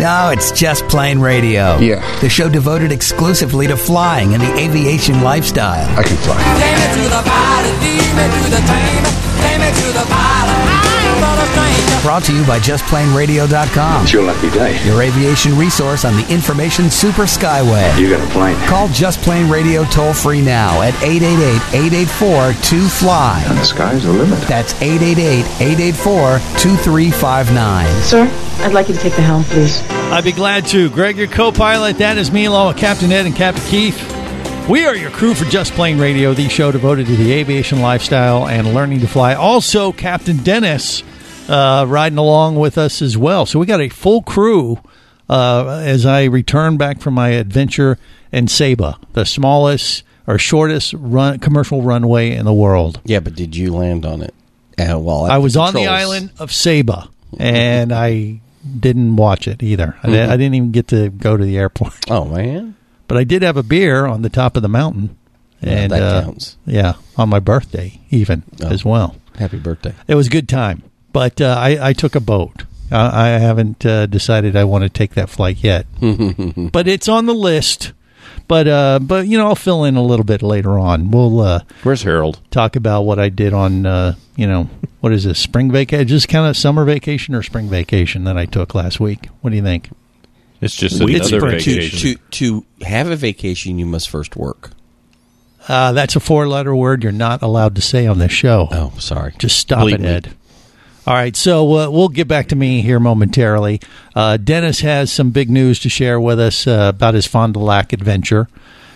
No, it's Just Plain Radio. Yeah. The show devoted exclusively to flying and the aviation lifestyle. I can fly. Take me to the pilot, lead me to the train. Take me to the pilot, I'm not a stranger. Brought to you by JustPlaneRadio.com. It's your lucky day. Your aviation resource on the information super skyway. You got a plane. Call Just Plain Radio toll free now at 888-884-2FLY. And the sky's the limit. That's 888-884-2359. Sir, I'd like you to take the helm, please. I'd be glad to. Greg, your co-pilot. That is me along with Captain Ed and Captain Keith. We are your crew for Just Plain Radio, the show devoted to the aviation lifestyle and learning to fly. Also, Captain Dennis riding along with us as well. So we got a full crew as I return back from my adventure in Saba, the smallest or shortest commercial runway in the world. Yeah, but did you land on it? I was on the island of Saba, and I didn't watch it either. I didn't even get to go to the airport. Oh, man. But I did have a beer on the top of the mountain. And that counts. Yeah, on my birthday even as well. Happy birthday. It was a good time. But I took a boat. I haven't decided I want to take that flight yet. But it's on the list. But you know, I'll fill in a little bit later on. We'll Where's Harold? Talk about what I did on what is this, spring vacation? Just kind of summer vacation or spring vacation that I took last week. What do you think? It's just another vacation. To have a vacation, you must first work. That's a 4-letter word you're not allowed to say on this show. Oh, sorry. Just stop it, Ed. All right, so we'll get back to me here momentarily. Dennis has some big news to share with us about his Fond du Lac adventure.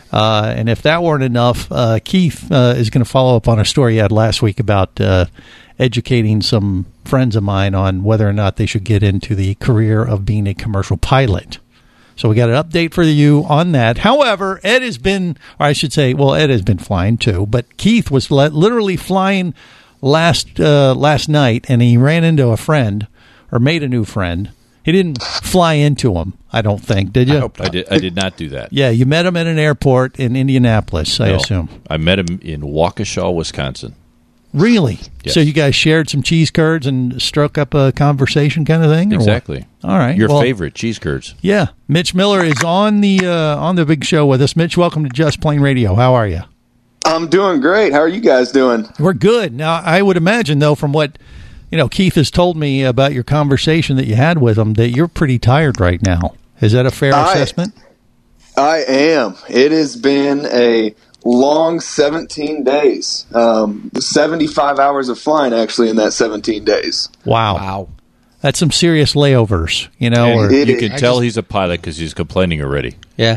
And if that weren't enough, Keith is going to follow up on a story he had last week about educating some friends of mine on whether or not they should get into the career of being a commercial pilot. So we got an update for you on that. However, Ed has been, or I should say, well, Ed has been flying too, but Keith was literally flying last night, and he ran into a friend, or made a new friend. He didn't fly into him, I don't think, did you? I did not do that. Yeah, you met him at an airport in Indianapolis, I assume. I met him in Waukesha, Wisconsin. Really? Yes. So you guys shared some cheese curds and struck up a conversation kind of thing? Exactly. All right. Your favorite, cheese curds. Yeah. Mitch Miller is on the big show with us. Mitch, welcome to Just Plain Radio. How are you? I'm doing great. How are you guys doing? We're good. Now, I would imagine, though, from what Keith has told me about your conversation that you had with him, that you're pretty tired right now. Is that a fair assessment? I am. It has been a long 17 days. 75 hours of flying, actually, in that 17 days. Wow. That's some serious layovers, Or you can tell he's a pilot because he's complaining already. Yeah.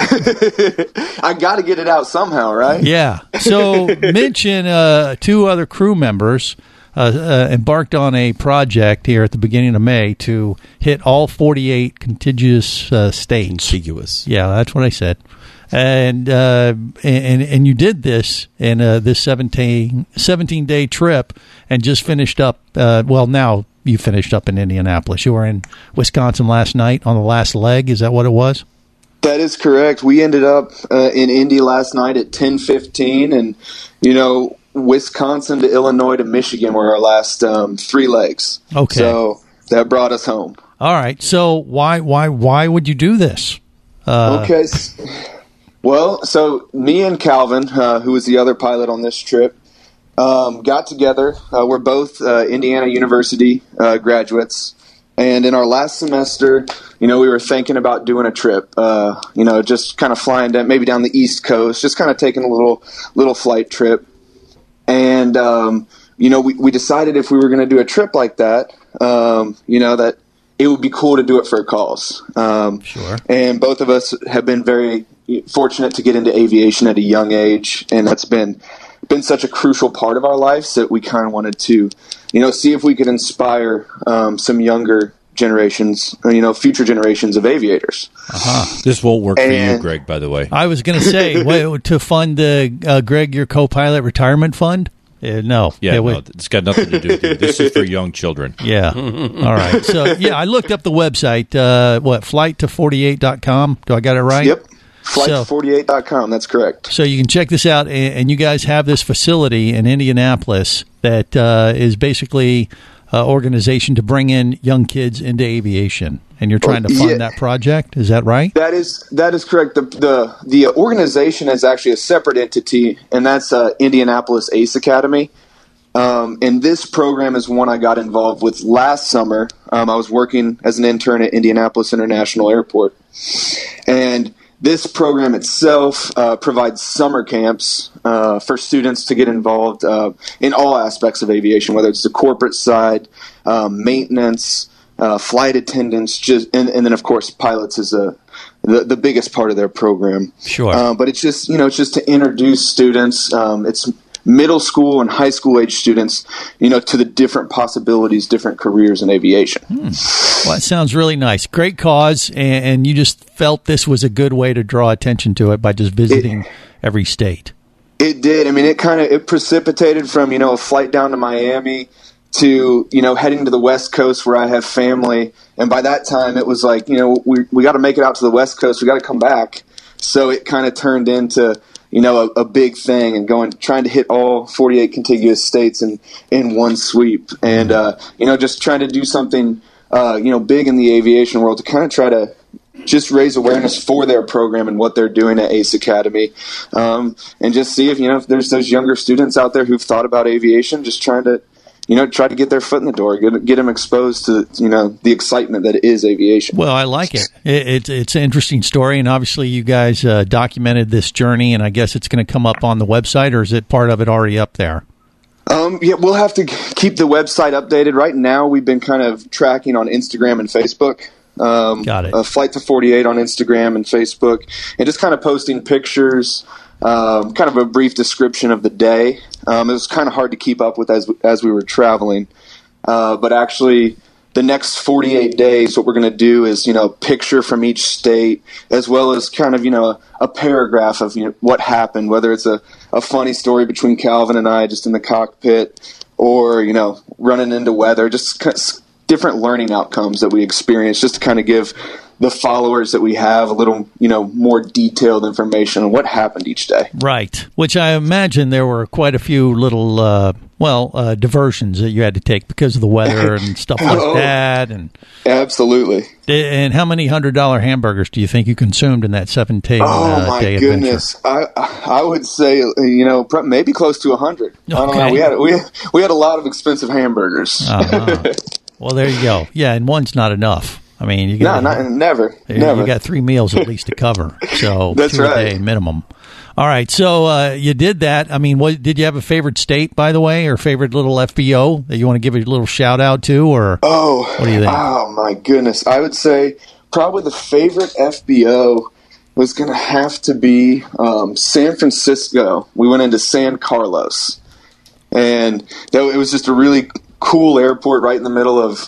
I got to get it out somehow, right? Yeah. So Mitch and 2 other crew members embarked on a project here at the beginning of May to hit all 48 contiguous states. Contiguous. Yeah, that's what I said. And you did this in this 17-day trip and just finished up. Now you finished up in Indianapolis. You were in Wisconsin last night on the last leg. Is that what it was? That is correct. We ended up in Indy last night at 10:15, and Wisconsin to Illinois to Michigan were our last 3 legs. Okay, so that brought us home. All right. So why would you do this? Okay. Well, so me and Calvin, who was the other pilot on this trip, got together. We're both Indiana University graduates. And in our last semester, we were thinking about doing a trip, just kind of flying maybe down the East Coast, just kind of taking a little flight trip. And, we decided if we were going to do a trip like that, that it would be cool to do it for a cause. Sure. And both of us have been very fortunate to get into aviation at a young age, and that's been such a crucial part of our lives that we kind of wanted to, see if we could inspire some younger generations, future generations of aviators. This won't work for you, Greg, by the way. I was going to say, to fund Greg, your co-pilot retirement fund? No. Yeah, it's got nothing to do with you. This is for young children. Yeah. All right. So, I looked up the website, flight248.com. Do I got it right? Yep. Flight48.com, that's correct. So you can check this out, and you guys have this facility in Indianapolis that is basically organization to bring in young kids into aviation, and you're trying to fund that project. Is that right? That is correct. The organization is actually a separate entity, and that's Indianapolis Ace Academy. And this program is one I got involved with last summer. I was working as an intern at Indianapolis International Airport, and this program itself provides summer camps for students to get involved in all aspects of aviation, whether it's the corporate side, maintenance, flight attendants, and then of course pilots is the biggest part of their program. Sure, but it's just to introduce students. It's middle school and high school age students, to the different possibilities, different careers in aviation. Well, that sounds really nice. Great cause, and you just felt this was a good way to draw attention to it by just visiting every state. It did. I mean, it precipitated from, a flight down to Miami to, heading to the West Coast where I have family. And by that time, it was like, we got to make it out to the West Coast. We got to come back. So it kind of turned into, a big thing and trying to hit all 48 contiguous states in one sweep. And, just trying to do something, big in the aviation world to kind of try to just raise awareness for their program and what they're doing at Ace Academy. And just see if there's those younger students out there who've thought about aviation, just trying to, try to get their foot in the door, get them exposed to, the excitement that is aviation. Well, I like it. It's an interesting story, and obviously you guys documented this journey, and I guess it's going to come up on the website, or is it part of it already up there? Yeah, we'll have to keep the website updated. Right now, we've been kind of tracking on Instagram and Facebook. Got it. Flight to 48 on Instagram and Facebook, and just kind of posting pictures, kind of a brief description of the day. It was kind of hard to keep up with as we were traveling. But actually, the next 48 days, what we're going to do is, picture from each state, as well as kind of, a paragraph of what happened, whether it's a funny story between Calvin and I just in the cockpit, or, running into weather, just different learning outcomes that we experience, just to kind of give the followers that we have a little, more detailed information on what happened each day. Right. Which I imagine there were quite a few little, diversions that you had to take because of the weather and stuff like that. And absolutely. And how many $100 hamburgers do you think you consumed in that 7-day Oh my day goodness! adventure? I would say maybe close to 100. Okay. I don't know. We had a lot of expensive hamburgers. Uh-huh. Well, there you go. Yeah, and one's not enough. I mean, you got never. You got 3 meals at least to cover, so that's 2 right. a day minimum. All right, so you did that. I mean, did you have a favorite state, by the way, or favorite little FBO that you want to give a little shout out to, or what do you think? Oh my goodness! I would say probably the favorite FBO was going to have to be San Francisco. We went into San Carlos, and it was just a really cool airport right in the middle of,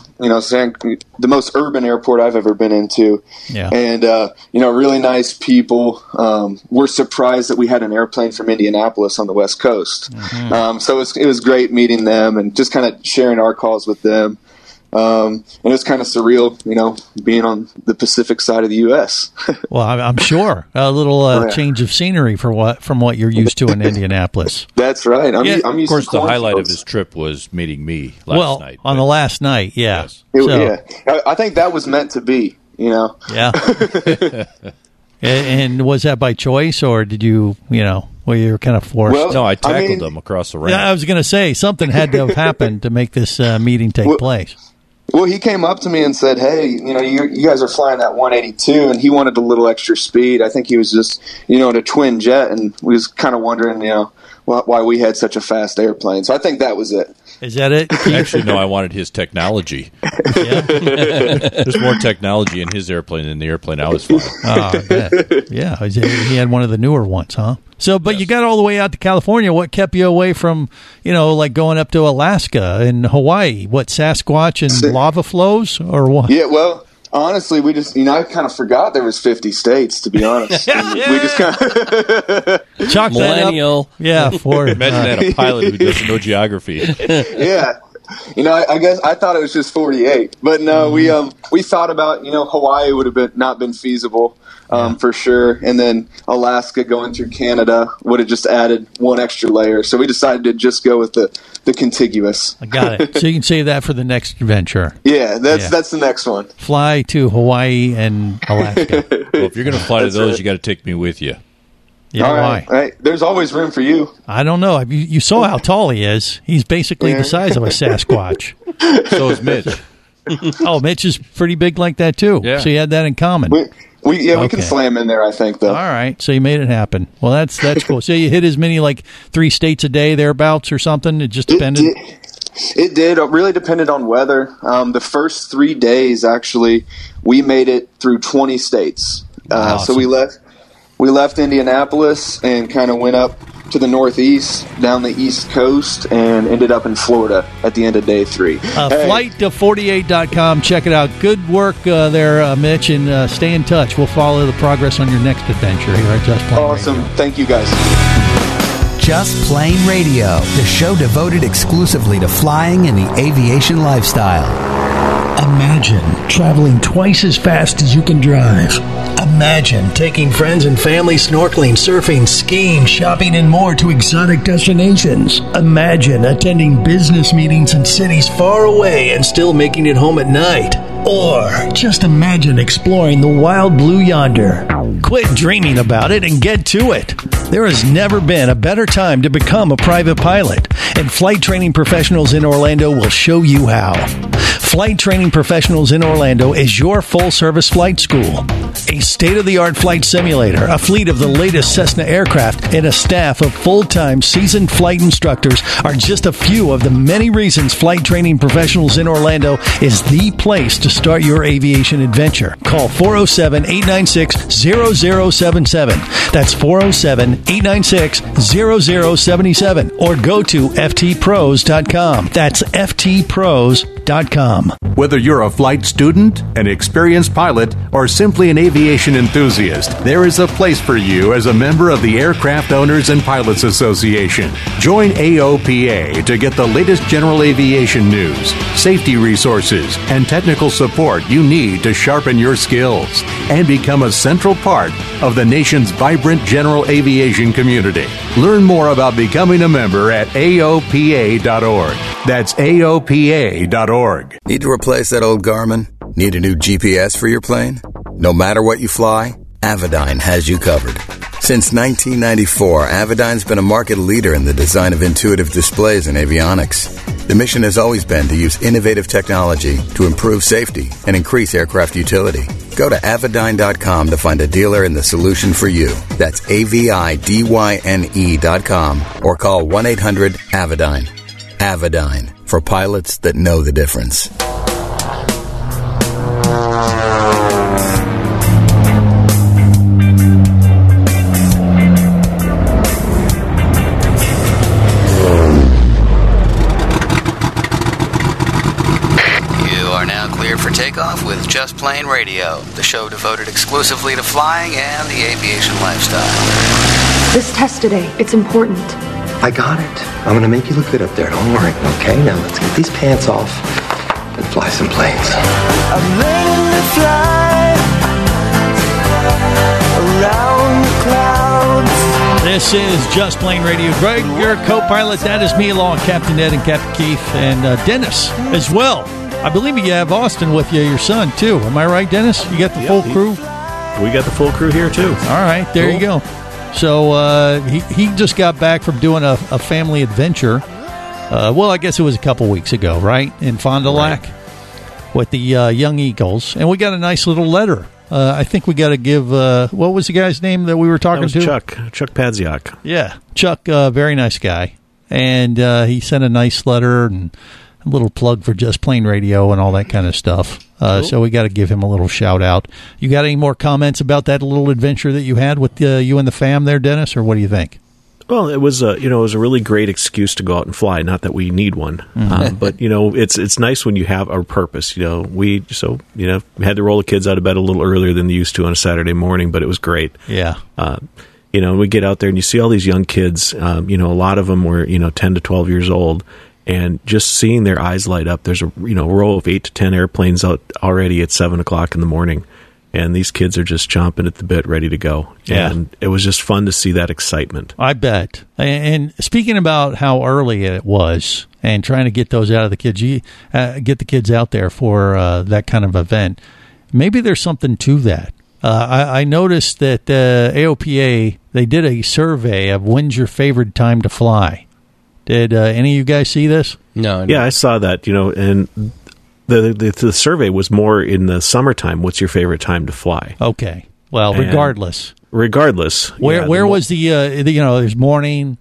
the most urban airport I've ever been into. Yeah. And, really nice people. We're surprised that we had an airplane from Indianapolis on the West Coast. Mm-hmm. So it was great meeting them and just kind of sharing our calls with them. And it was kind of surreal, being on the Pacific side of the U.S. Well, I'm sure a little change of scenery from what you're used to in Indianapolis. That's right. I'm used of course, to the highlight of his trip was meeting me last night. On the last night, yeah. Yes. I think that was meant to be, Yeah. And was that by choice, or did you, were you kind of forced? Well, no, I tackled them across the ramp. Yeah, I was going to say, something had to have happened to make this meeting take place. Well, he came up to me and said, hey, you guys are flying that 182, and he wanted a little extra speed. I think he was just, in a twin jet, and we was kind of wondering, why we had such a fast airplane. So I think that was it. Is that it? Actually, no, I wanted his technology. Yeah. There's more technology in his airplane than the airplane I was flying. Oh, I bet. Yeah, he had one of the newer ones, huh? So, but you got all the way out to California. What kept you away from, like going up to Alaska and Hawaii? What, Sasquatch and lava flows, or what? Yeah, well, honestly, we just, I kind of forgot there was 50 states, to be honest. We just kind of chalk millennial. That up. Yeah, for Imagine that, a pilot who doesn't know geography. Yeah. I guess I thought it was just 48, but no, we thought about, Hawaii would have not been feasible, for sure. And then Alaska going through Canada would have just added one extra layer. So we decided to just go with the contiguous. I got it. So you can save that for the next adventure. Yeah, that's the next one. Fly to Hawaii and Alaska. Well, if you're going to fly to those, you got to take me with you. Yeah, all right. why? Right. There's always room for you. I don't know. You saw how tall he is. He's basically the size of a Sasquatch. So is Mitch. Oh, Mitch is pretty big like that, too. Yeah. So you had that in common. We can slam in there, I think, though. All right. So you made it happen. Well, that's cool. So you hit as many, 3 states a day, thereabouts, or something? It just depended? It did. It really depended on weather. The first 3 days, actually, we made it through 20 states. Awesome. So we left Indianapolis and kind of went up to the northeast, down the East Coast, and ended up in Florida at the end of day 3. Flight to 48.com. Check it out. Good work there, Mitch, and stay in touch. We'll follow the progress on your next adventure here at Just Plain Awesome. Radio. Thank you, guys. Just Plain Radio, the show devoted exclusively to flying and the aviation lifestyle. Imagine traveling twice as fast as you can drive. Imagine taking friends and family snorkeling, surfing, skiing, shopping, and more to exotic destinations. Imagine attending business meetings in cities far away and still making it home at night. Or just imagine exploring the wild blue yonder. Quit dreaming about it and get to it. There has never been a better time to become a private pilot, and Flight Training Professionals in Orlando will show you how. Flight Training Professionals in Orlando is your full-service flight school. A state-of-the-art flight simulator, a fleet of the latest Cessna aircraft, and a staff of full-time seasoned flight instructors are just a few of the many reasons Flight Training Professionals in Orlando is the place to start your aviation adventure. Call 407-896-0077. That's 407-896-0077. Or go to ftpros.com. That's ftpros.com. Whether you're a flight student, an experienced pilot, or simply an aviation enthusiast, there is a place for you as a member of the Aircraft Owners and Pilots Association. Join AOPA to get the latest general aviation news, safety resources, and technical support you need to sharpen your skills and become a central part of the nation's vibrant general aviation community. Learn more about becoming a member at AOPA.org. That's AOPA.org. Need to replace that old Garmin? Need a new GPS for your plane? No matter what you fly, Avidyne has you covered. Since 1994, Avidyne's been a market leader in the design of intuitive displays and avionics. The mission has always been to use innovative technology to improve safety and increase aircraft utility. Go to Avidyne.com to find a dealer and the solution for you. That's AVIDYNE.com or call 1-800-AVIDYNE. Avidyne, for pilots that know the difference. For takeoff with Just Plain Radio, the show devoted exclusively to flying and the aviation lifestyle. This test today, it's important. I got it. I'm going to make you look good up there. Don't worry, okay? Now let's get these pants off and fly some planes. I'm learning to fly around the clouds. This is Just Plain Radio. Greg, your co-pilot. That is me, along with Captain Ed and Captain Keith, and Dennis as well. I believe you have Austin with you, your son, too. Am I right, Dennis? You got the full crew? We got the full crew here, too. All right, there you go. So he just got back from doing a family adventure. Well, I guess it was a couple weeks ago, right? In Fond du Lac with the Young Eagles. And we got a nice little letter. I think we got to give, what was the guy's name that we were talking to? Chuck Padziak. Yeah, Chuck, very nice guy. And he sent a nice letter and a little plug for Just Plain Radio and all that kind of stuff. Cool. So we got to give him a little shout out. You got any more comments about that little adventure that you had with you and the fam there, Dennis, or what do you think? Well, it was a really great excuse to go out and fly. Not that we need one, but it's nice when you have a purpose. We had to roll the kids out of bed a little earlier than they used to on a Saturday morning, but it was great. Yeah. We get out there and you see all these young kids. A lot of them were 10 to 12 years old. and just seeing their eyes light up. There's a row of 8 to 10 airplanes out already at 7 o'clock in the morning, and these kids are just chomping at the bit, ready to go. Yeah. And it was just fun to see that excitement. I bet. And speaking about how early it was, and trying to get those out of the kids, get the kids out there for that kind of event. Maybe there's something to that. I noticed that AOPA, they did a survey of when's your favorite time to fly. Did any of you guys see this? No. Yeah, I saw that. And the survey was more in the summertime. What's your favorite time to fly? Okay. Well, regardless, where was the there's morning,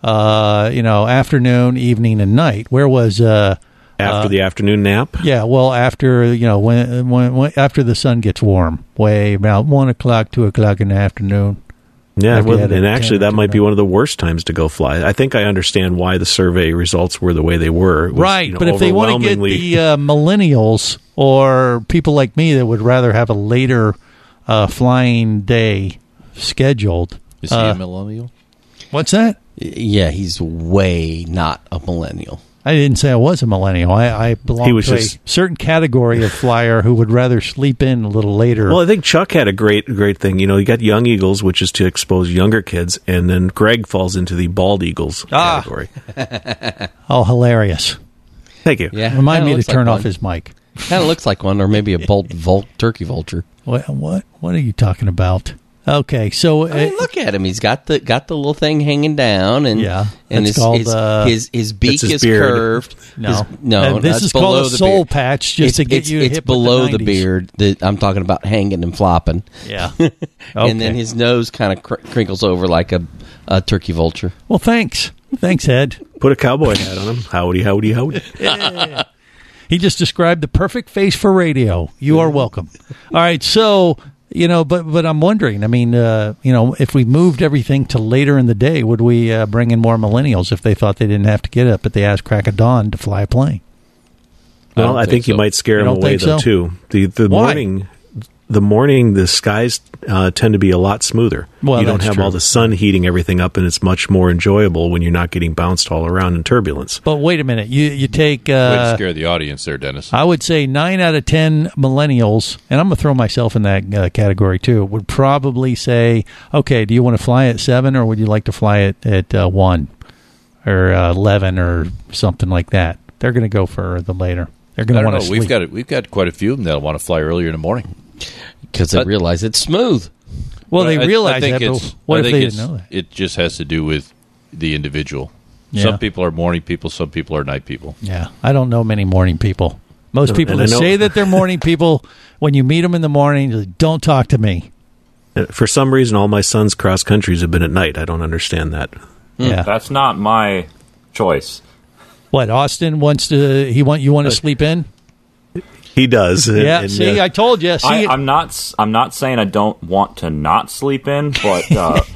afternoon, evening, and night. Where was after the afternoon nap? Yeah, well, after when after the sun gets warm, way about 1 o'clock, 2 o'clock in the afternoon. Yeah, and actually, that might be one of the worst times to go fly. I think I understand why the survey results were the way they were. Right, but if they want to get the millennials or people like me that would rather have a later flying day scheduled. Is he a millennial? What's that? Yeah, he's way not a millennial. I didn't say I was a millennial. I belong to a certain category of flyer who would rather sleep in a little later. Well, I think Chuck had a great thing. You got Young Eagles, which is to expose younger kids, and then Greg falls into the Bald Eagles category. Oh, hilarious. Thank you. Yeah, Remind me to turn off his mic. Kind of looks like one, or maybe a turkey vulture. What are you talking about? Okay, so look at him. He's got the little thing hanging down, and and his beak is curved. No, this is called a soul patch, just to get you. It's below the beard that I'm talking about, hanging and flopping. Yeah, and then his nose kind of crinkles over like a turkey vulture. Well, thanks, Ed. Put a cowboy hat on him. Howdy, howdy, howdy. Yeah. He just described the perfect face for radio. You are welcome. All right, so. But I'm wondering, if we moved everything to later in the day, would we bring in more millennials if they thought they didn't have to get up at the ass crack of dawn to fly a plane? Well, I think you might scare them away, though, too. The morning, the skies tend to be a lot smoother. Well, you don't have all the sun heating everything up, and it's much more enjoyable when you're not getting bounced all around in turbulence. But wait a minute. You take... Way to scare the audience there, Dennis. I would say 9 out of 10 millennials, and I'm going to throw myself in that category too, would probably say, okay, do you want to fly at 7 or would you like to fly at 1 or 11 or something like that? They're going to go for the later. They're going to want to sleep. We've got quite a few of them that want to fly earlier in the morning. Because they realize it's smooth. Well, they realize that, but what if they didn't know that? It just has to do with the individual. Yeah. Some people are morning people, some people are night people. Yeah, I don't know many morning people. Most people that say that they're morning people, when you meet them in the morning, don't talk to me. For some reason, all my son's cross countries have been at night. I don't understand that. Yeah, that's not my choice. What, Austin wants to? You want to sleep in? He does. Yeah. See, I told you. See, I'm not saying I don't want to not sleep in, but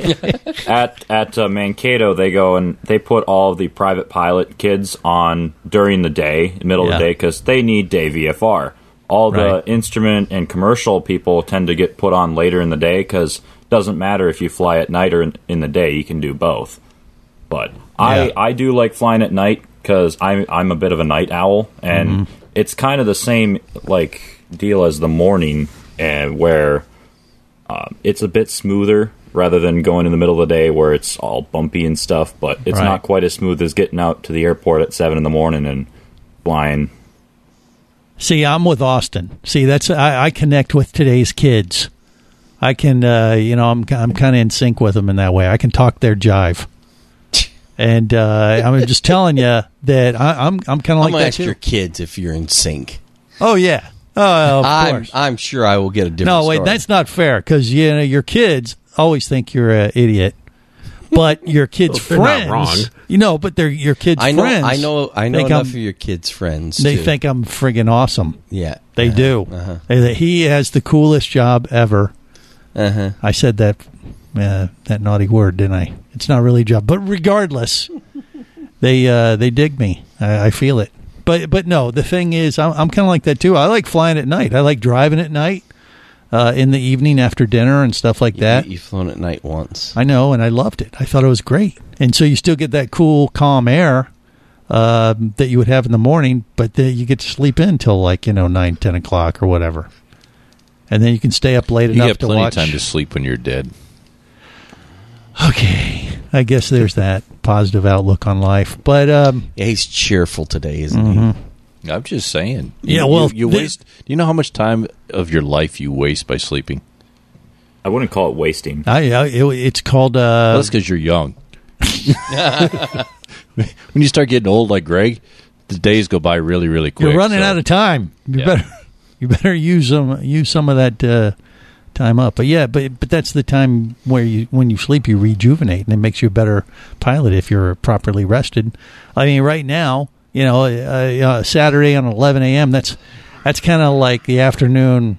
at Mankato they go and they put all the private pilot kids on during the day, middle of the day, because they need day VFR. All the instrument and commercial people tend to get put on later in the day because it doesn't matter if you fly at night or in the day, you can do both. But I do like flying at night because I'm a bit of a night owl, and it's kind of the same deal as the morning, where it's a bit smoother rather than going in the middle of the day where it's all bumpy and stuff. But it's not quite as smooth as getting out to the airport at 7 in the morning and flying. See, I'm with Austin. See, that's I connect with today's kids. I can, I'm kind of in sync with them in that way. I can talk their jive. And I'm just telling you that I'm kind of like that ask too. Your kids if you're in sync. Oh yeah, of course. I'm sure I will get a different. No, wait, story. that's not fair because your kids always think you're an idiot, but your kids' friends, not wrong. But they're your kids' I know, friends. I know enough of your kids' friends. They too. think I'm friggin' awesome. Yeah, they do. He has the coolest job ever. I said that naughty word, didn't I? It's not really a job, but regardless, they dig me. I feel it. But no, the thing is, I'm kind of like that too. I like flying at night. I like driving at night, in the evening after dinner and stuff like that. You've flown at night once. I know, and I loved it. I thought it was great. And so you still get that cool, calm air that you would have in the morning, but you get to sleep in till 9, 10 o'clock or whatever. And then you can stay up late enough to watch. You have plenty of time to sleep when you're dead. Okay. I guess there's that positive outlook on life. But he's cheerful today, isn't he? I'm just saying. You waste. Do you know how much time of your life you waste by sleeping? I wouldn't call it wasting. It's called... Well, that's because you're young. When you start getting old like Greg, the days go by really, really quick. You're running out of time. You better use some of that time up. But that's the time where when you sleep, you rejuvenate, and it makes you a better pilot if you're properly rested. I mean, right now, Saturday on 11 a.m. That's kind of like the afternoon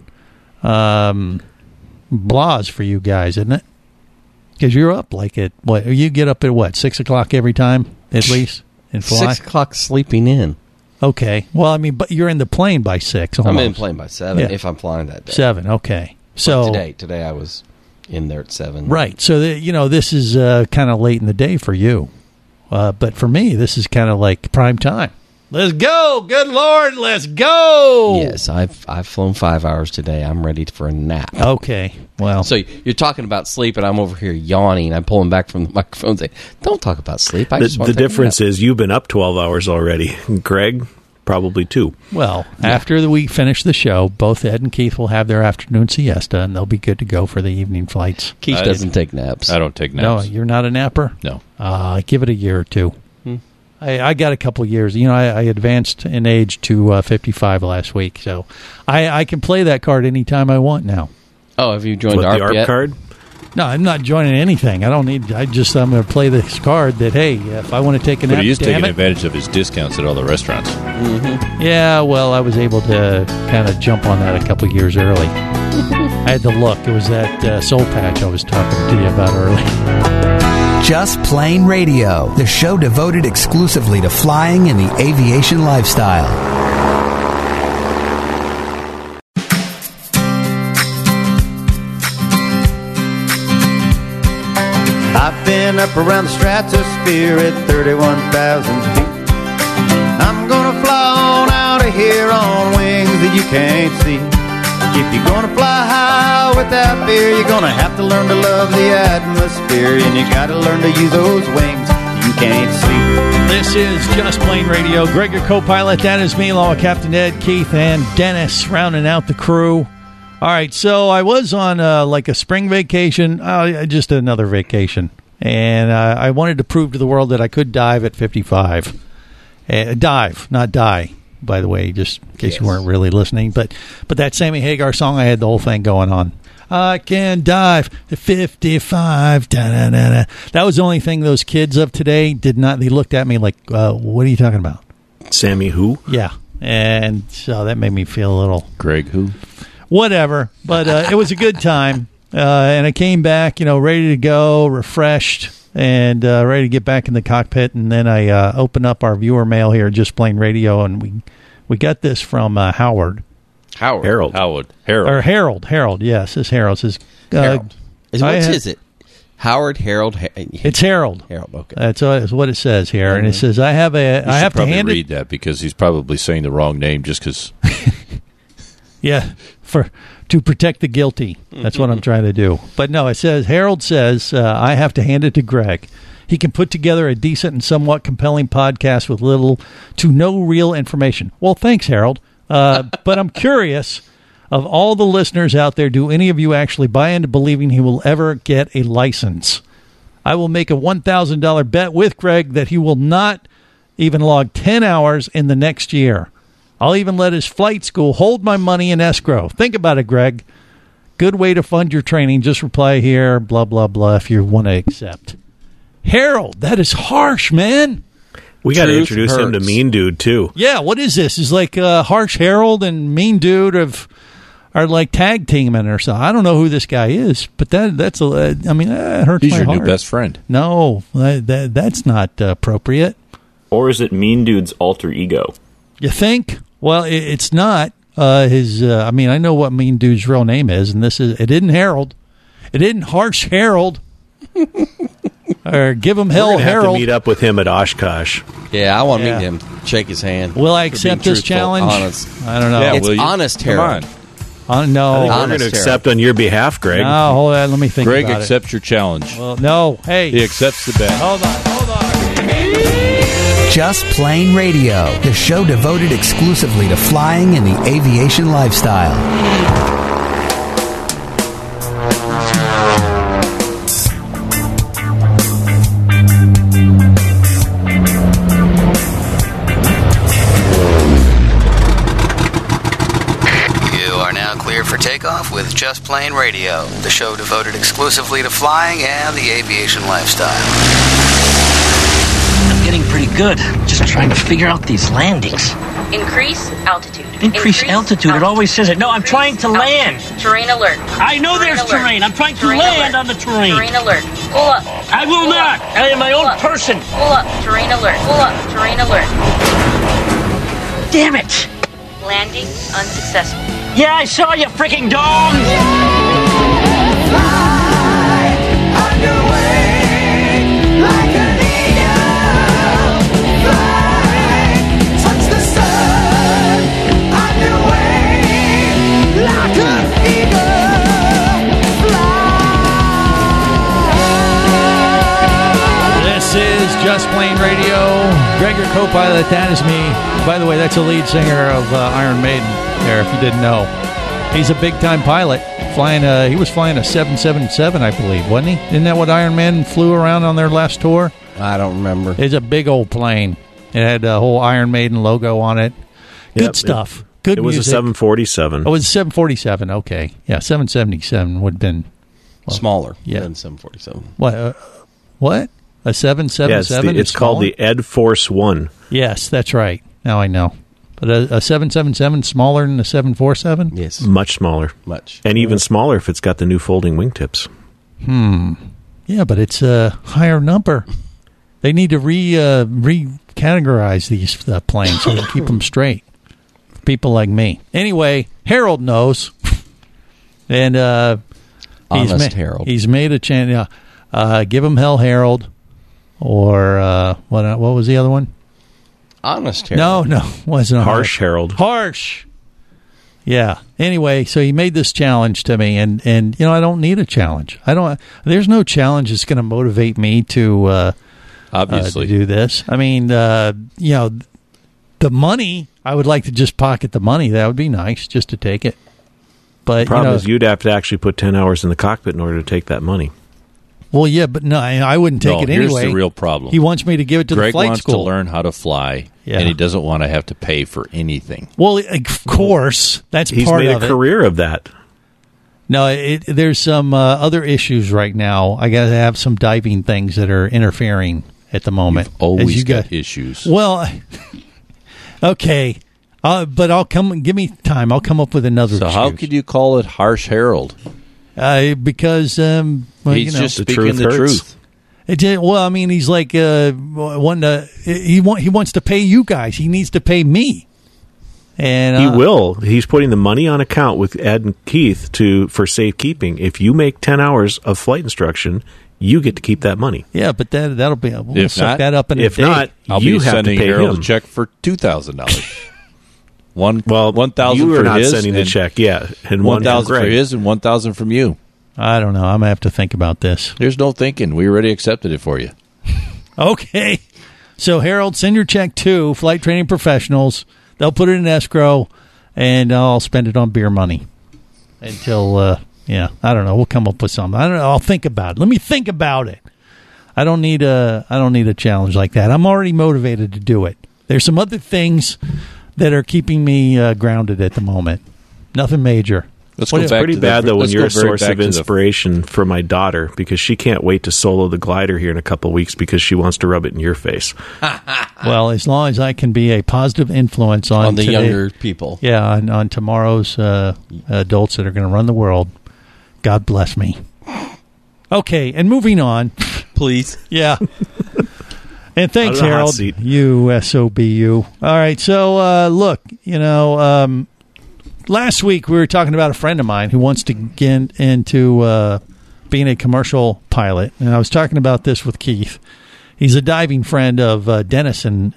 blahs for you guys, isn't it? Because you're up you get up at 6 o'clock every time at least and fly? 6 o'clock sleeping in. Okay. Well, I mean, but you're in the plane by 6 almost. I'm in the plane by 7 if I'm flying that day. 7, okay. So today I was in there at 7. Right. So, this is kind of late in the day for you. But for me, this is kind of like prime time. Let's go. Good Lord, let's go. Yes, I've flown 5 hours today. I'm ready for a nap. Okay, well. So you're talking about sleep, and I'm over here yawning. I'm pulling back from the microphone saying, don't talk about sleep. The difference is you've been up 12 hours already. Greg, probably 2. Well, after we finish the show, both Ed and Keith will have their afternoon siesta, and they'll be good to go for the evening flights. Keith doesn't take naps. I don't take naps. No, you're not a napper? No. Give it a year or two. I got a couple of years. I advanced in age to 55 last week, so I can play that card anytime I want now. Oh, have you joined ARP the ARP yet? card? No, I'm not joining anything. I'm going to play this card that, hey, if I want to take a nap, but he is taking advantage of his discounts at all the restaurants. Mm-hmm. Yeah, well, I was able to kind of jump on that a couple of years early. I had to look. It was that soul patch I was talking to you about earlier. Just Plain Radio, the show devoted exclusively to flying and the aviation lifestyle. I've been up around the stratosphere at 31,000 feet. I'm gonna fly on out of here on wings that you can't see. If you're gonna fly high without fear, you're gonna have to learn to love the atmosphere, and you gotta learn to use those wings you can't see. This is Just Plain Radio. Greg, your co-pilot. That is me, along with Captain Ed, Keith, and Dennis, rounding out the crew. All right, so I was on a spring vacation, just another vacation, and I wanted to prove to the world that I could dive at 55. Dive, not die. By the way, just in case you weren't really listening. But that Sammy Hagar song, I had the whole thing going on. I can dive to 55. Da-da-da-da. That was the only thing those kids of today did not. They looked at me like, what are you talking about? Sammy who? Yeah. And so that made me feel a little. Greg who? Whatever. But it was a good time. And I came back, ready to go, refreshed. And ready to get back in the cockpit, and then I open up our viewer mail here, Just Plain Radio, and we got this from Harold. Yes, it's Harold. It says, Harold. What is it? Howard, Harold. It's Harold. Harold. Okay, that's what it says here, and it says I have to hand read that because he's probably saying the wrong name just because. Yeah, to protect the guilty. That's what I'm trying to do. But no, it says, Harold says, I have to hand it to Greg. He can put together a decent and somewhat compelling podcast with little to no real information. Well, thanks, Harold. But I'm curious, of all the listeners out there, do any of you actually buy into believing he will ever get a license? I will make a $1,000 bet with Greg that he will not even log 10 hours in the next year. I'll even let his flight school hold my money in escrow. Think about it, Greg. Good way to fund your training. Just reply here, blah, blah, blah, if you want to accept. Harold, that is harsh, man. We got to introduce him to Mean Dude, too. Yeah, what is this? It's like Harsh Harold and Mean Dude are like tag teaming or something. I don't know who this guy is, but that hurts my heart. He's your new best friend. No, that's not appropriate. Or is it Mean Dude's alter ego? You think? Well, it's not his. I know what Mean Dude's real name is, and it isn't Harold. It isn't Harsh Harold. Or give him hell, We're gonna Harold. have to meet up with him at Oshkosh. Yeah, I want to meet him. Shake his hand. Will I accept this challenge? Honest. I don't know. Yeah, it's honest, Harold. No. No. I think we're going to accept on your behalf, Greg. No, hold on. Let me think Greg about it. accepts your challenge. Well, no. Hey. He accepts the bet. Hold on. Just Plain Radio, the show devoted exclusively to flying and the aviation lifestyle. For takeoff with Just Plain Radio, the show devoted exclusively to flying and the aviation lifestyle. I'm getting pretty good. Just trying to figure out these landings. Increase altitude. Increase altitude. It always says it. No, I'm trying to land. Terrain alert. I know there's terrain. I'm trying to land on the terrain. Terrain alert. Pull up. I will not. I am my own person. Pull up. Terrain alert. Pull up. Terrain alert. Damn it. Landing unsuccessful. Yeah, I saw you, freaking dog! This is Just Plain Radio. Gregor co-pilot, that is me. By the way, that's the lead singer of Iron Maiden there, if you didn't know. He's a big-time pilot. He was flying a 777, I believe, wasn't he? Isn't that what Iron Man flew around on their last tour? I don't remember. It's a big old plane. It had a whole Iron Maiden logo on it. Good stuff. Good music. It was a 747. Oh, it was a 747. Okay. Yeah, 777 would have been... smaller than 747. What? A 777? It's called the Ed Force One. Yes, that's right. Now I know. But a 777 smaller than a 747? Yes. Much smaller. Much. And even smaller if it's got the new folding wingtips. Yeah, but it's a higher number. They need to recategorize these planes so they keep them straight. People like me. Anyway, Harold knows. And Honest Harold. He's made a chance. Give him hell, Harold. Or what was the other one? Honest Harold. No, wasn't Harsh Harold. Harsh. Yeah. Anyway, so he made this challenge to me, and I don't need a challenge. There's no challenge that's going to motivate me to obviously to do this. I mean, the money. I would like to just pocket the money. That would be nice, just to take it. But the problem is you'd have to actually put 10 hours in the cockpit in order to take that money. Well, yeah, but no, I wouldn't take it anyway. Here's the real problem. He wants me to give it to the flight school. Greg wants to learn how to fly, and he doesn't want to have to pay for anything. Well, of course, that's part of it. He's made a career of that. No, there's some other issues right now. I got to have some diving things that are interfering at the moment. You've always got issues. Well, okay, but I'll come. Give me time. I'll come up with another. So how could you call it Harsh Harold? Because he's just speaking the truth. Well, I mean, he's like he wants to pay you guys. He needs to pay me, and he will. He's putting the money on account with Ed and Keith for safekeeping. If you make 10 hours of flight instruction, you get to keep that money. Yeah, but that'll be. We'll suck that up in a day. If not, I'll you be have sending to pay Harold him a check for $2,000. $1,000 you for are not his, sending the check, and $1,000 for his, and $1,000 from you. I don't know. I'm gonna have to think about this. There's no thinking. We already accepted it for you. Okay. So Harold, send your check to Flight Training Professionals. They'll put it in escrow, and I'll spend it on beer money until. I don't know. We'll come up with something. I don't know. I'll think about it. Let me think about it. I don't need a challenge like that. I'm already motivated to do it. There's some other things that are keeping me grounded at the moment. Nothing major. It's pretty bad, though, when you're a source of inspiration for my daughter, because she can't wait to solo the glider here in a couple of weeks because she wants to rub it in your face. Well, as long as I can be a positive influence on the younger people. Yeah, on tomorrow's adults that are going to run the world, God bless me. Okay, and moving on. Please. Yeah. And thanks, Harold. You SOBU. All right, so look, last week we were talking about a friend of mine who wants to get into being a commercial pilot, and I was talking about this with Keith. He's a diving friend of Dennis and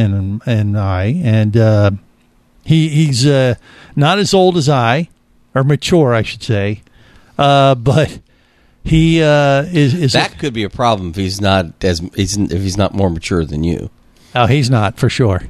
I, and he's not as old as I, or mature, I should say, but he is. That could be a problem if he's not more mature than you. Oh, he's not for sure.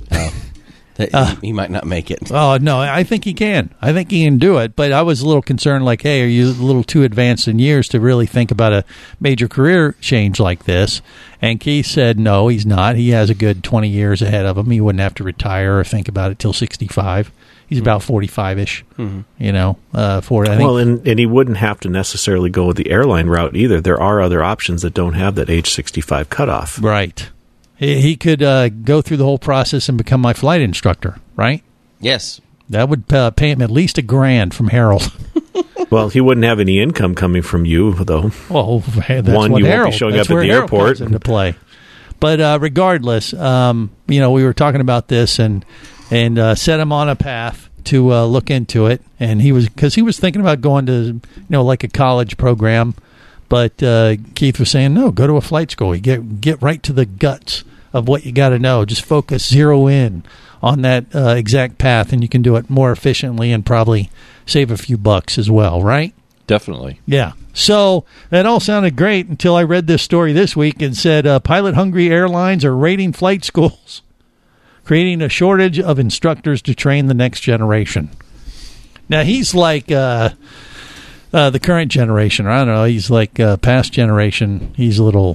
He might not make it. Oh, no, I think he can. I think he can do it. But I was a little concerned, like, hey, are you a little too advanced in years to really think about a major career change like this? And Keith said, no, he's not. He has a good 20 years ahead of him. He wouldn't have to retire or think about it till 65. He's about 45-ish, you know. For I think. Well, and he wouldn't have to necessarily go with the airline route either. There are other options that don't have that age 65 cutoff. Right. He could go through the whole process and become my flight instructor, right? Yes. That would pay him at least $1,000 from Harold. Well, he wouldn't have any income coming from you, though. Well, that's one, what you Harold, won't be showing that's up at the Harold airport. Comes into play. But regardless, we were talking about this and set him on a path to look into it. And he was thinking about going to like a college program. But Keith was saying, no, go to a flight school. You get right to the guts of what you got to know. Just focus, zero in on that exact path, and you can do it more efficiently and probably save a few bucks as well, right? Definitely. Yeah. So that all sounded great until I read this story this week and said pilot-hungry airlines are raiding flight schools, creating a shortage of instructors to train the next generation. Now, he's like the current generation, or I don't know, he's like past generation. He's a little,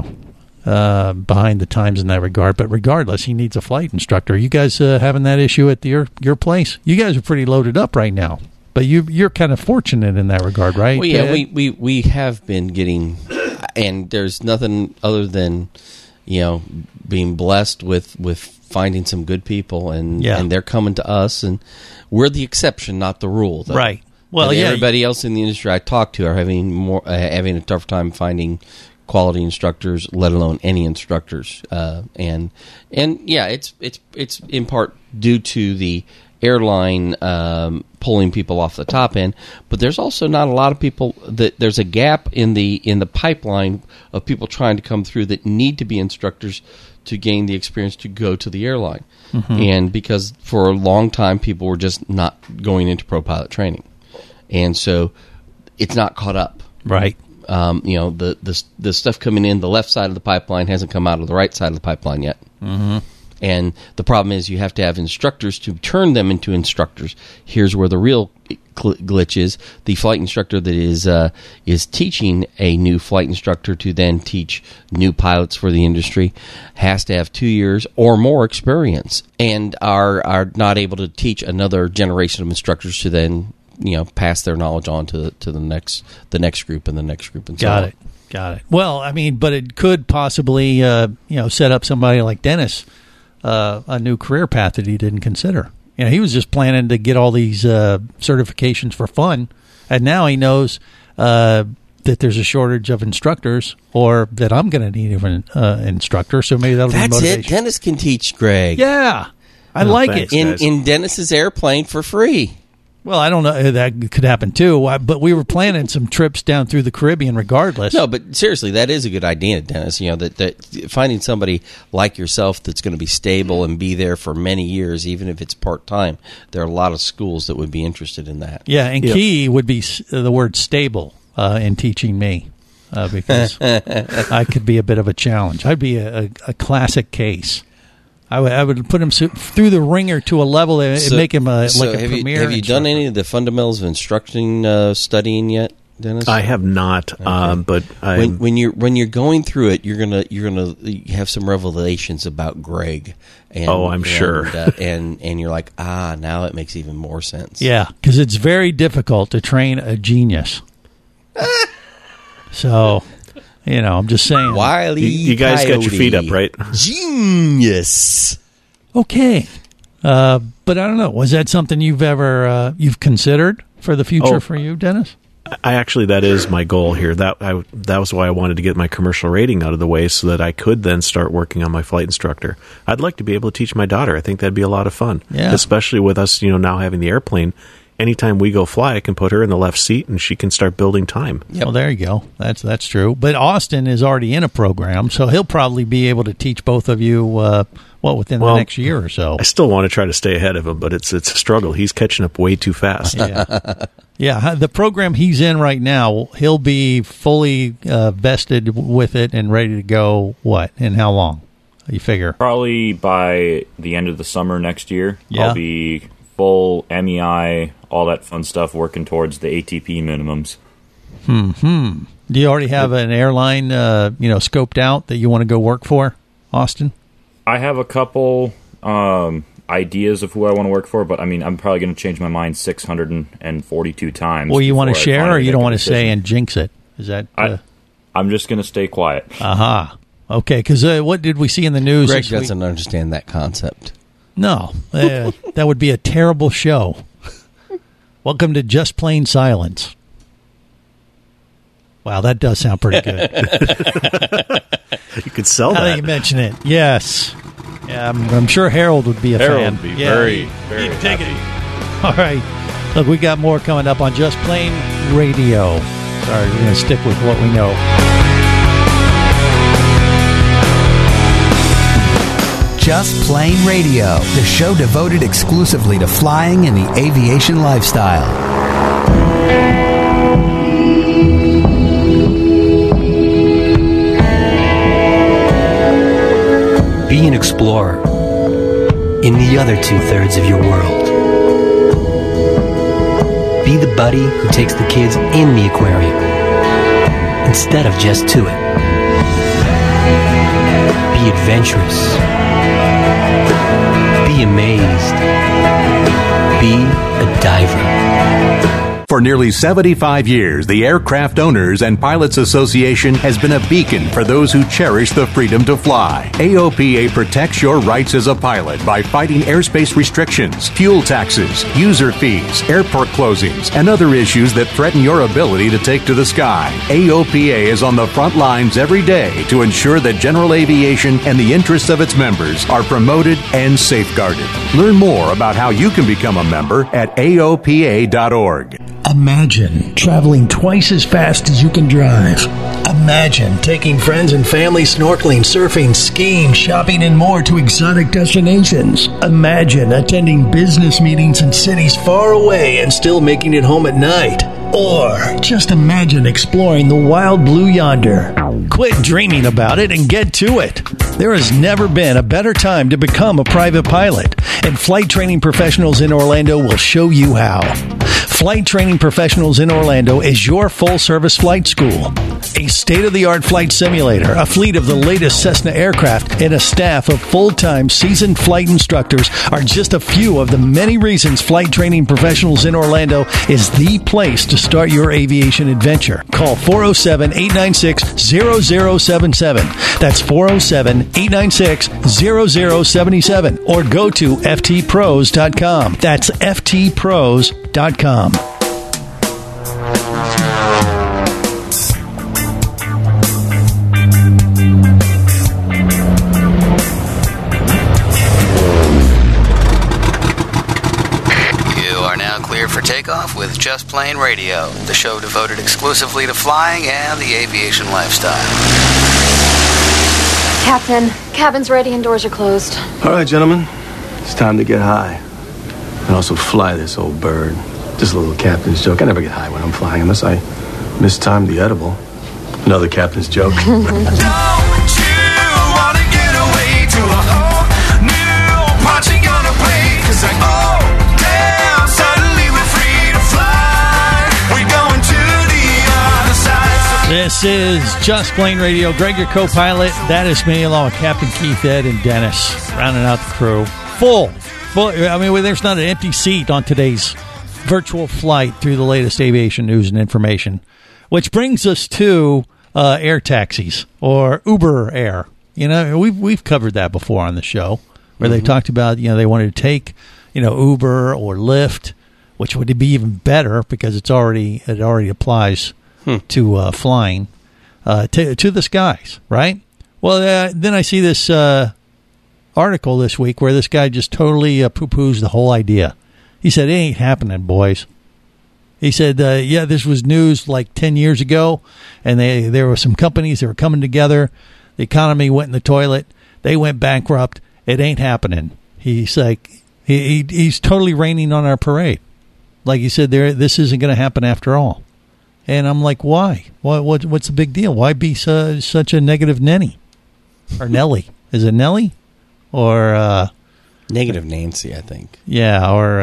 behind the times in that regard, but regardless, he needs a flight instructor. You guys having that issue at your place? You guys are pretty loaded up right now, but you're kind of fortunate in that regard, right? Well, yeah, we have been getting, and there's nothing other than being blessed with finding some good people, and they're coming to us, and we're the exception, not the rule, though. Right. Well, everybody else in the industry I talk to are having a tough time finding quality instructors, let alone any instructors, and it's in part due to the airline pulling people off the top end, but there's also not a lot of people there's a gap in the pipeline of people trying to come through that need to be instructors to gain the experience to go to the airline, and because for a long time people were just not going into pro pilot training, and so it's not caught up, right? The stuff coming in the left side of the pipeline hasn't come out of the right side of the pipeline yet. And the problem is you have to have instructors to turn them into instructors. Here's where the real glitch is. The flight instructor that is teaching a new flight instructor to then teach new pilots for the industry has to have 2 years or more experience, and are not able to teach another generation of instructors to then pass their knowledge on to the next group and the next group and so on. Got it. Well, I mean, but it could possibly set up somebody like Dennis a new career path that he didn't consider. He was just planning to get all these certifications for fun, and now he knows that there's a shortage of instructors, or that I'm going to need an instructor. So maybe that'll be motivation. That's it. Dennis can teach Greg. Yeah, I like it in Dennis's airplane for free. Well, I don't know. That could happen, too. But we were planning some trips down through the Caribbean regardless. No, but seriously, that is a good idea, Dennis. That finding somebody like yourself that's going to be stable and be there for many years, even if it's part-time, there are a lot of schools that would be interested in that. Yeah, and key would be the word stable in teaching me, because I could be a bit of a challenge. I'd be a classic case. I would put him through the ringer to a level that would make him a premier. Have you done any of the fundamentals of instruction studying yet, Dennis? I have not, okay. But when you're going through it, you're gonna have some revelations about Greg. I'm sure. And you're like, now it makes even more sense. Yeah, because it's very difficult to train a genius. So. I'm just saying. Wile E. You guys got your feet up, right? Genius. Okay. But I don't know. Was that something you've ever you've considered for the future for you, Dennis? That is my goal here. That was why I wanted to get my commercial rating out of the way so that I could then start working on my flight instructor. I'd like to be able to teach my daughter. I think that'd be a lot of fun. Yeah. Especially with us, now having the airplane. anytime we go fly, I can put her in the left seat and she can start building time. Well, there you go. That's true. But Austin is already in a program, so he'll probably be able to teach both of you, within the next year or so. I still want to try to stay ahead of him, but it's a struggle. He's catching up way too fast. Yeah, the program he's in right now, he'll be fully vested with it and ready to go, in how long? You figure? Probably by the end of the summer next year. Yeah. I'll be full MEI, all that fun stuff, working towards the ATP minimums. Do you already have an airline, scoped out that you want to go work for, Austin? I have a couple ideas of who I want to work for, but I mean, I'm probably going to change my mind 642 times. Well, you want to share, or you don't want to say and jinx it? Is that? I'm just going to stay quiet. Aha. Okay, because what did we see in the news? Greg doesn't understand that concept. No, that would be a terrible show. Welcome to Just Plain Silence. Wow, that does sound pretty good. You could sell that. Now that you mention it, yes. Yeah, I'm sure Harold would be a fan. Harold would be very, very dig happy. All right. Look, we got more coming up on Just Plain Radio. Sorry, we're going to stick with what we know. Just Plain Radio, the show devoted exclusively to flying and the aviation lifestyle. Be an explorer in the other 2/3 of your world. Be the buddy who takes the kids in the aquarium instead of just to it. Be adventurous. Be amazed. Be a diver. For nearly 75 years, the Aircraft Owners and Pilots Association has been a beacon for those who cherish the freedom to fly. AOPA protects your rights as a pilot by fighting airspace restrictions, fuel taxes, user fees, airport closings, and other issues that threaten your ability to take to the sky. AOPA is on the front lines every day to ensure that general aviation and the interests of its members are promoted and safeguarded. Learn more about how you can become a member at AOPA.org. Imagine traveling twice as fast as you can drive. Imagine taking friends and family snorkeling, surfing, skiing, shopping, and more to exotic destinations. Imagine attending business meetings in cities far away and still making it home at night. Or just imagine exploring the wild blue yonder. Quit dreaming about it and get to it. There has never been a better time to become a private pilot, and Flight Training Professionals in Orlando will show you how. Flight Training Professionals in Orlando is your full-service flight school. A state-of-the-art flight simulator, a fleet of the latest Cessna aircraft, and a staff of full-time seasoned flight instructors are just a few of the many reasons Flight Training Professionals in Orlando is the place to start your aviation adventure. Call 407-896-0077. That's 407-896-0077. Or go to ftpros.com. That's ftpros.com. For takeoff with Just Plain Radio, the show devoted exclusively to flying and the aviation lifestyle. Captain, cabin's ready and doors are closed. All right, gentlemen. It's time to get high. And also fly this old bird. Just a little captain's joke. I never get high when I'm flying unless I mistime the edible. Another captain's joke. Don't you wanna get away to a whole new part you gonna play? 'Cause like, oh, damn, suddenly we're free to fly. We're going to the other side. This is Just Plain Radio. Greg, your co-pilot. That is me, along with Captain Keith, Ed, and Dennis, rounding out the crew. Full. I mean, there's not an empty seat on today's virtual flight through the latest aviation news and information, which brings us to air taxis or Uber Air. You know, we've covered that before on the show, where they talked about, you know, they wanted to take, you know, Uber or Lyft, which would be even better because it already applies to flying to the skies, right? Well, then I see this article this week where this guy just totally poo-poos the whole idea. He said, it ain't happening, boys. He said, this was news like 10 years ago, and there were some companies that were coming together. The economy went in the toilet. They went bankrupt. It ain't happening. He's like, he's totally raining on our parade. Like he said, this isn't going to happen after all. And I'm like, why? What's the big deal? Why be such a negative Nenny? Or Nelly? Is it Nelly? Or negative Nancy, I think. Yeah, or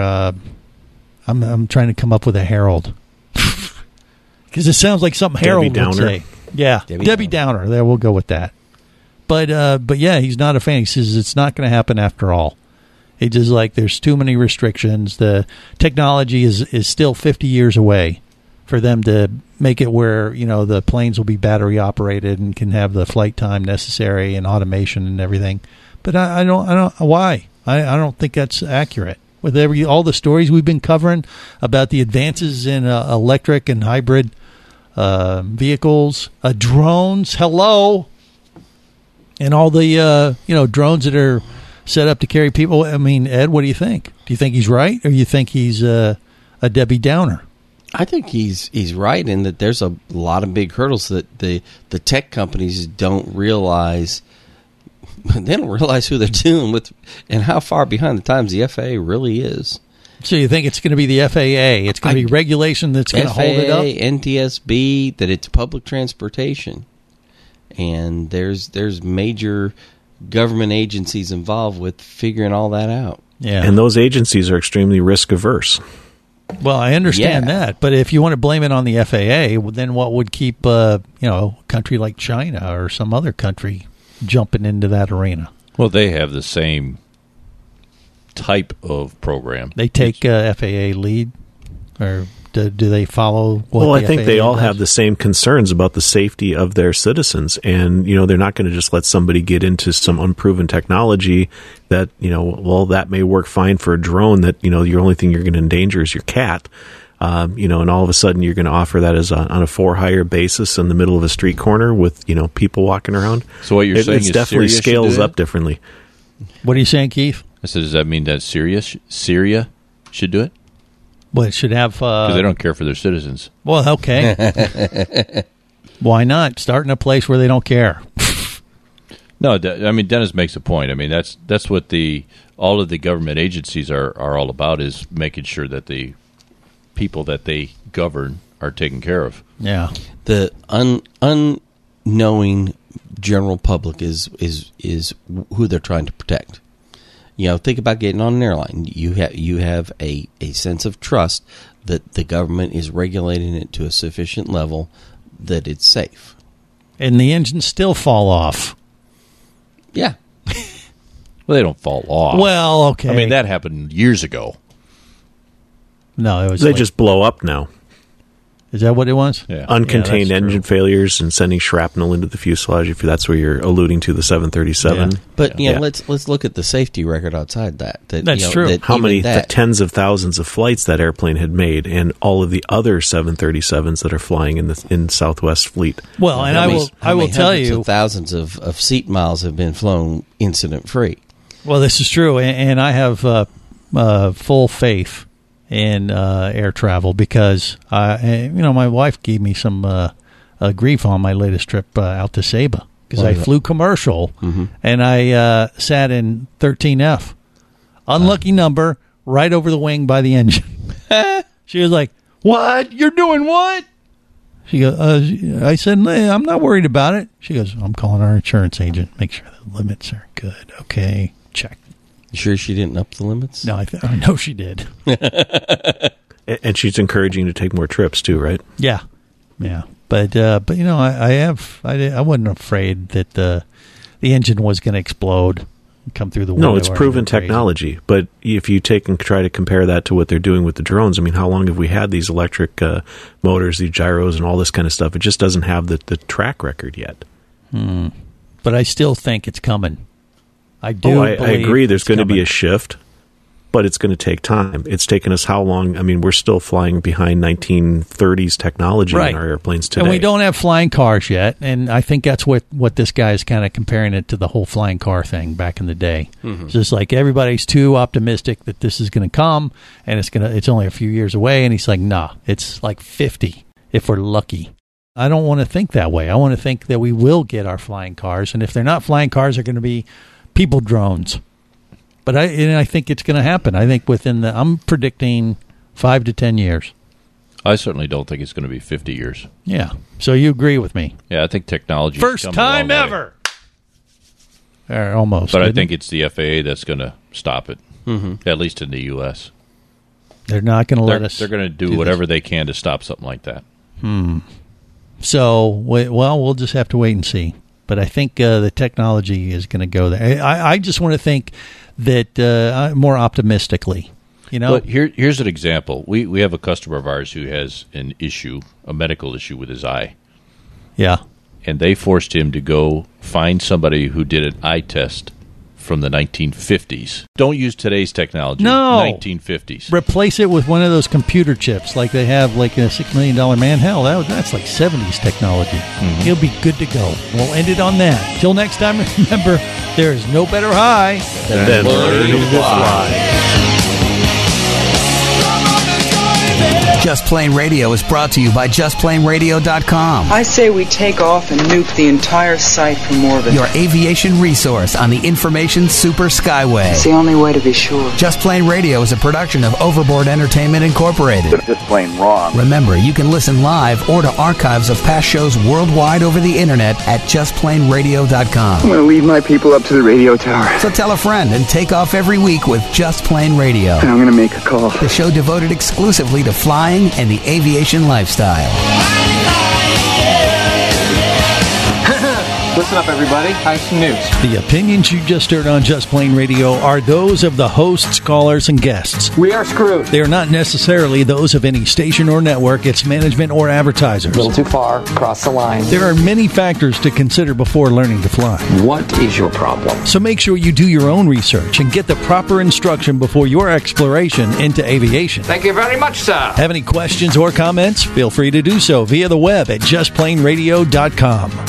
I'm trying to come up with a Harold. Because it sounds like something Harold would say. Yeah, Debbie Downer. There, we'll go with that. But yeah, he's not a fan. He says it's not going to happen after all. He just like there's too many restrictions. The technology is still 50 years away for them to make it where, you know, the planes will be battery operated and can have the flight time necessary and automation and everything. But I don't why. I don't think that's accurate. With all the stories we've been covering about the advances in electric and hybrid vehicles, drones, hello, and all the drones that are set up to carry people. I mean, Ed, what do you think? Do you think he's right, or you think he's a Debbie Downer? I think he's right in that there's a lot of big hurdles that the tech companies don't realize. They don't realize who they're dealing with and how far behind the times the FAA really is. So you think it's going to be the FAA? It's going to be regulation that's going to hold it up? NTSB, that it's public transportation. And there's major government agencies involved with figuring all that out. Yeah. And those agencies are extremely risk averse. Well, I understand that, but if you want to blame it on the FAA, well, then what would keep a country like China or some other country jumping into that arena? Well, they have the same type of program. They take FAA lead, or do they follow what Well, I the think FAA they all does? have the same concerns about the safety of their citizens, and they're not going to just let somebody get into some unproven technology that that may work fine for a drone, that your only thing you're going to endanger is your cat, and all of a sudden you're going to offer that as on a for-hire basis in the middle of a street corner with people walking around. So what you're saying is is definitely Syria scales should do up differently. What are you saying, Keith? I said, does that mean that Syria should do it? Well, it should have... Because they don't care for their citizens. Well, okay. Why not? Start in a place where they don't care. No, I mean, Dennis makes a point. I mean, that's what all of the government agencies are all about, is making sure that the people that they govern are taken care of. Yeah. The unknowing general public is who they're trying to protect. Think about getting on an airline. You have a sense of trust that the government is regulating it to a sufficient level that it's safe. And the engines still fall off. Yeah. Well, they don't fall off. Well, okay. I mean, that happened years ago. No, it was. They just blow up now. Is that what it was? Yeah. Uncontained Yeah, engine failures and sending shrapnel into the fuselage, if that's where you're alluding to the 737. Yeah. But let's look at the safety record outside that. That's true. How many tens of thousands of flights that airplane had made, and all of the other 737s that are flying in Southwest Fleet. Well, and I will tell you, thousands of seat miles have been flown incident free. Well, this is true, and I have full faith in air travel, because my wife gave me some grief on my latest trip out to Saba, because I flew commercial, and I sat in 13F, unlucky number, right over the wing by the engine. She was like, "What? You're doing what?" She goes, I said, "I'm not worried about it." She goes, "I'm calling our insurance agent, make sure the limits are good." Okay, check. You sure she didn't up the limits? No, I know she did. And she's encouraging you to take more trips too, right? Yeah. But I wasn't afraid that the engine was going to explode and come through the window. No, it's proven technology. But if you take and try to compare that to what they're doing with the drones, I mean, how long have we had these electric motors, these gyros, and all this kind of stuff? It just doesn't have the track record yet. But I still think it's coming. I do. I agree. There's going to be a shift, but it's going to take time. It's taken us how long? I mean, we're still flying behind 1930s technology Right. in our airplanes today. And we don't have flying cars yet, and I think that's what this guy is kind of comparing it to the whole flying car thing back in the day. It's just like everybody's too optimistic that this is going to come, and it's only a few years away, and he's like, nah, it's like 50 if we're lucky. I don't want to think that way. I want to think that we will get our flying cars, and if they're not flying cars, they're going to be people drones. But I think it's going to happen. I think I'm predicting 5 to 10 years. I certainly don't think it's going to be 50 years. Yeah. So you agree with me? Yeah, I think technology First time ever. Or almost. But I didn't think it? it's the FAA that's going to stop it, at least in the U.S. They're not going to let us. They're going to do whatever they can to stop something like that. So, we'll just have to wait and see. But I think the technology is going to go there. I just want to think that more optimistically. You know, But here's an example. We have a customer of ours who has an issue, a medical issue with his eye. Yeah. And they forced him to go find somebody who did an eye test from the 1950s. Don't use today's technology. No. 1950s. Replace it with one of those computer chips like they have like a $6 million man. Hell, that's like 70s technology. He'll be good to go. We'll end it on that. Till next time, remember, there is no better high than learning to fly. Just Plain Radio is brought to you by JustPlainRadio.com. I say we take off and nuke the entire site from orbit. Your aviation resource on the information super skyway. It's the only way to be sure. Just Plain Radio is a production of Overboard Entertainment Incorporated. Just plain wrong. Remember, you can listen live or to archives of past shows worldwide over the internet at JustPlainRadio.com. I'm going to leave my people up to the radio tower. So tell a friend and take off every week with Just Plain Radio. And I'm going to make a call. The show devoted exclusively to flying and the aviation lifestyle. Listen up, everybody. I have some news. The opinions you just heard on Just Plain Radio are those of the hosts, callers, and guests. We are screwed. They are not necessarily those of any station or network, its management, or advertisers. A little too far. Cross the line. There are many factors to consider before learning to fly. What is your problem? So make sure you do your own research and get the proper instruction before your exploration into aviation. Thank you very much, sir. Have any questions or comments? Feel free to do so via the web at JustPlainRadio.com.